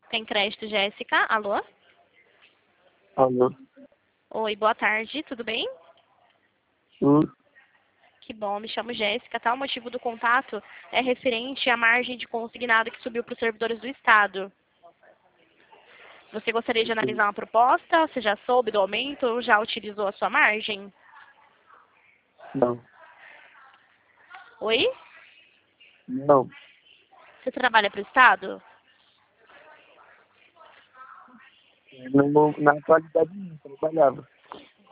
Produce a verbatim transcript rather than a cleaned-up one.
Tem crédito, Jéssica? Alô? Alô? Oi, boa tarde, tudo bem? Hum? Que bom, me chamo Jéssica, tá? O motivo do contato é referente à margem de consignado que subiu para os servidores do Estado. Você gostaria de analisar uma proposta? Você já soube do aumento ou já utilizou a sua margem? Não. Oi? Não. Você trabalha para o Estado? Não, na atualidade não trabalhava.